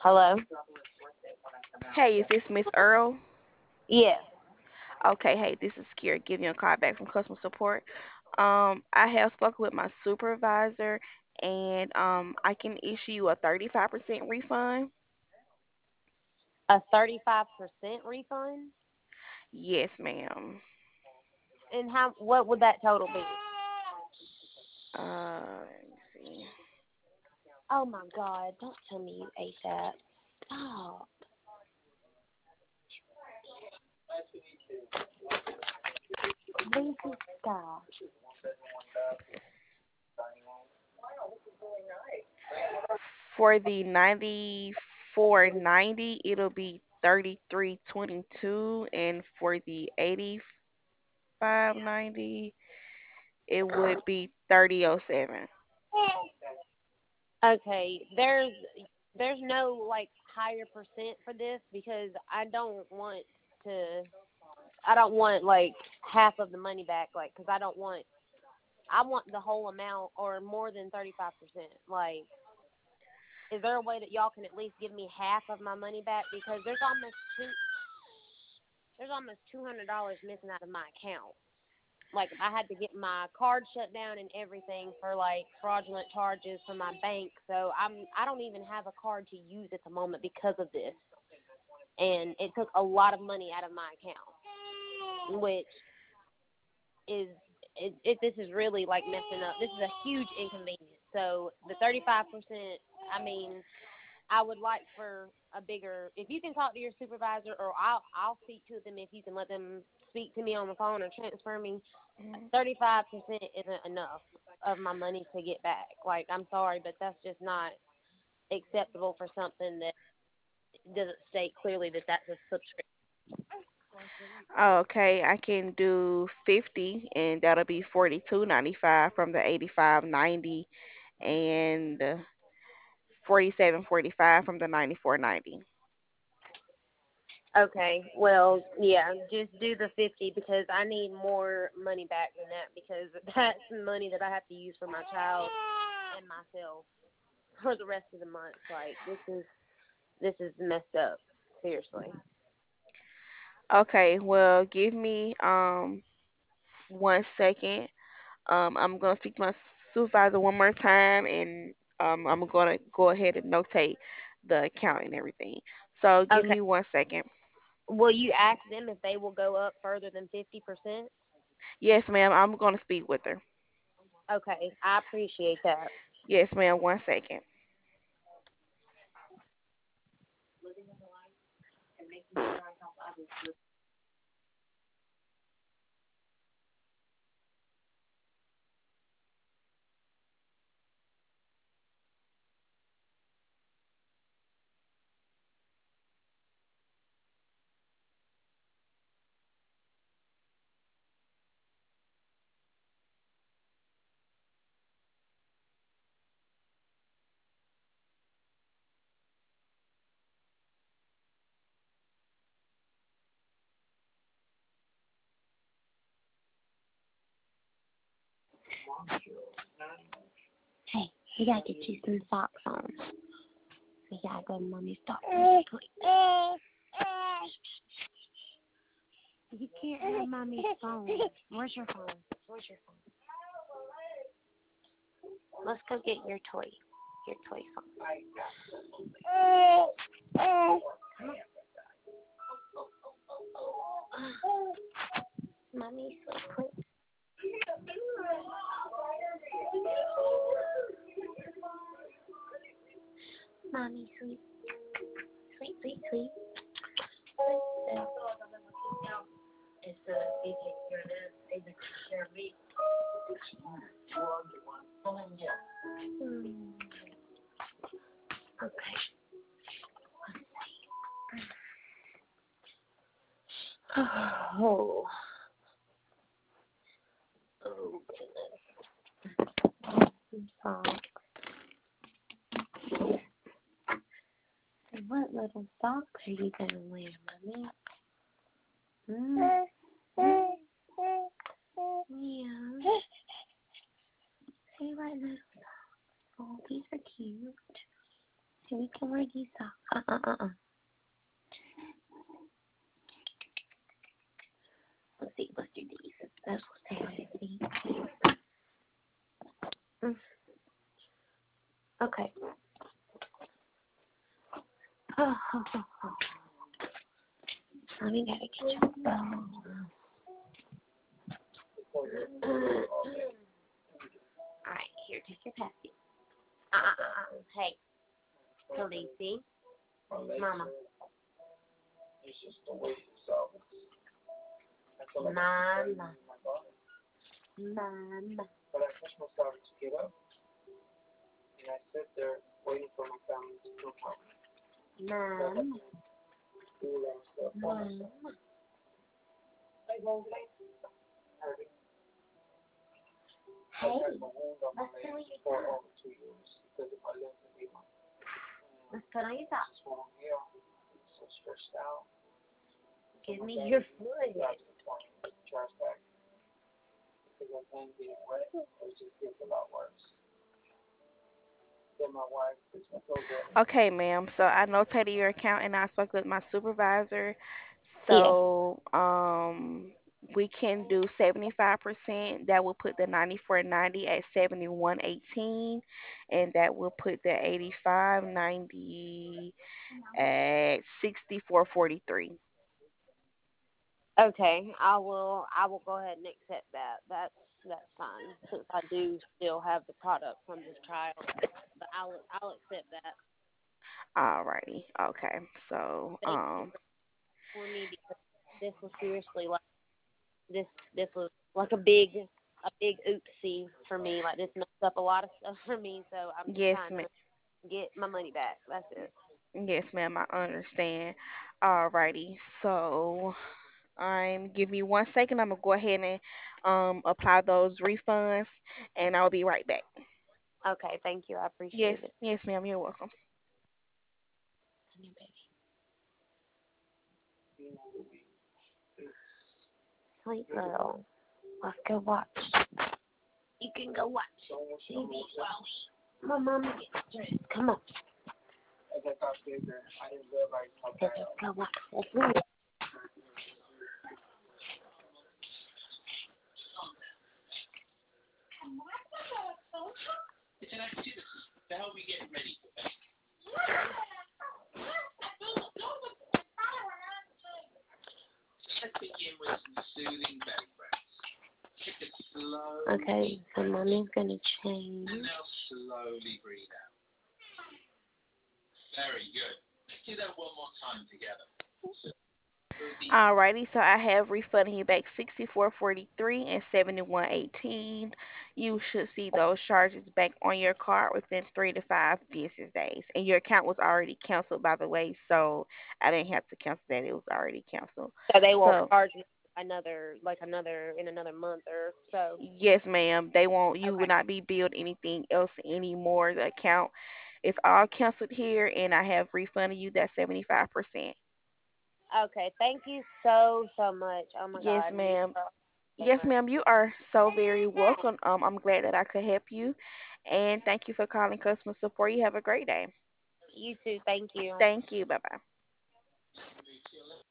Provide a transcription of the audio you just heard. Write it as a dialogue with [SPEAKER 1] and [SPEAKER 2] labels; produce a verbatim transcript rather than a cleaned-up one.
[SPEAKER 1] Hello?
[SPEAKER 2] Hey, is this Miss Earl?
[SPEAKER 1] Yes.
[SPEAKER 2] Okay, hey, this is Kira giving you a call back from customer support. Um, I have spoken with my supervisor, and um, I can issue you a thirty-five percent refund.
[SPEAKER 1] A thirty-five percent refund?
[SPEAKER 2] Yes, ma'am.
[SPEAKER 1] And how? What would that total be?
[SPEAKER 2] Uh, let me see.
[SPEAKER 1] Oh my God! Don't tell me you ate that. Stop. Please stop.
[SPEAKER 2] For the ninety-four ninety, it'll be thirty-three twenty-two, and for the eighty-five ninety, it would be thirty oh seven.
[SPEAKER 1] Okay. There's there's no like higher percent for this because I don't want to. I don't want like half of the money back, like, because I don't want. I want the whole amount or more than thirty-five percent. Like, is there a way that y'all can at least give me half of my money back? Because there's almost two, there's almost two hundred dollars missing out of my account. Like, I had to get my card shut down and everything for like fraudulent charges from my bank. So I'm I don't even have a card to use at the moment because of this, and it took a lot of money out of my account, which is it, it this is really like messing up. This is a huge inconvenience. So the thirty-five percent, I mean, I would like for a bigger. If you can talk to your supervisor, or I'll I'll speak to them if you can let them speak to me on the phone or transfer me.
[SPEAKER 2] Mhm.
[SPEAKER 1] Thirty-five percent isn't enough of my money to get back. Like, I'm sorry, but that's just not acceptable for something that doesn't state clearly that that's a subscription.
[SPEAKER 2] Okay, I can do fifty, and that'll be forty-two ninety-five from the eighty-five ninety, and forty-seven forty-five from the ninety-four ninety.
[SPEAKER 1] Okay, well, yeah, just do the fifty because I need more money back than that because that's money that I have to use for my child and myself for the rest of the month. Like, this is this is messed up. Seriously.
[SPEAKER 2] Okay, well, give me um one second. Um, I'm gonna speak to my supervisor one more time, and um, I'm gonna go ahead and notate the account and everything. So give
[SPEAKER 1] Okay.
[SPEAKER 2] me one second.
[SPEAKER 1] Will you ask them if they will go up further than fifty percent?
[SPEAKER 2] Yes, ma'am. I'm gonna speak with her.
[SPEAKER 1] Okay, I appreciate that.
[SPEAKER 2] Yes, ma'am. One second.
[SPEAKER 1] Hey, we gotta get you some socks on. We gotta go to mommy's doctor. You can't have mommy's phone. Where's your phone? Where's your phone? Let's go get your toy. Your toy phone. Mommy, so quick. Mommy, sweet. Sweet, sweet, sweet. It's a Hmm. Okay. Oh. Oh, goodness. I'm sorry. What little socks are you going to wear, Mommy? Hmm? Yeah. See what little socks. Oh, these are cute. Can we can wear these socks? Uh uh uh uh. Let's see. Let's do these. That's what's happening. Mm. Okay. Oh, oh, oh, oh. Let me gotta get your phone. Alright, here, take your passport. Uh uh uh. Hey, Khaleesi. Mama. Mama. Mama. Mama. Mama. Hey, let's put on your socks. Let's put on your socks. Give me your foot.
[SPEAKER 2] Okay, ma'am. So I notated your account and I spoke with my supervisor.
[SPEAKER 1] Yeah.
[SPEAKER 2] So um we can do seventy-five percent. That will put the ninety-four ninety at seventy-one eighteen, and that will put the eighty-five ninety at sixty-four forty-three.
[SPEAKER 1] Okay, I will. I will go ahead and accept that. That's that's fine since I do still have the product from this trial. But I'll I'll accept that.
[SPEAKER 2] Alrighty. Okay. So
[SPEAKER 1] Thank you
[SPEAKER 2] um
[SPEAKER 1] for me because this was seriously like this. This was like a big a big oopsie for me. Like this messed up a lot of stuff for me. So I'm just
[SPEAKER 2] yes,
[SPEAKER 1] trying
[SPEAKER 2] ma'am.
[SPEAKER 1] to get my money back. That's it.
[SPEAKER 2] Yes, ma'am. I understand. Alrighty. So I'm give me one second. I'm gonna go ahead and um apply those refunds, and I'll be right back.
[SPEAKER 1] Okay, thank you. I
[SPEAKER 2] Yes,
[SPEAKER 1] appreciate it.
[SPEAKER 2] yes, ma'am. You're welcome.
[SPEAKER 1] Honey, baby. Sweet girl. Let's go watch. You can go watch T V while we. My mama gets dressed. Come on. Let's go watch. Let's go. Okay, so mommy's gonna change.
[SPEAKER 2] Alrighty, so I have refunded you back sixty-four forty-three and seventy-one eighteen. You should see those charges back on your card within three to five business days. And your account was already canceled, by the way, so I didn't have to cancel that. It was already canceled.
[SPEAKER 1] So they won't
[SPEAKER 2] So
[SPEAKER 1] charge me another, like another, in another month or so.
[SPEAKER 2] yes, ma'am. They won't. You will
[SPEAKER 1] Okay.
[SPEAKER 2] not be billed anything else anymore. The account is all canceled here, and I have refunded you that seventy-five percent.
[SPEAKER 1] Okay. Thank you so so much. Oh my
[SPEAKER 2] Yes,
[SPEAKER 1] God, you
[SPEAKER 2] ma'am.
[SPEAKER 1] are so
[SPEAKER 2] Yes,
[SPEAKER 1] much.
[SPEAKER 2] ma'am. You are so very welcome. Um, I'm glad that I could help you, and thank you for calling customer support. You have a great day.
[SPEAKER 1] You too. Thank you.
[SPEAKER 2] Thank you. Bye bye.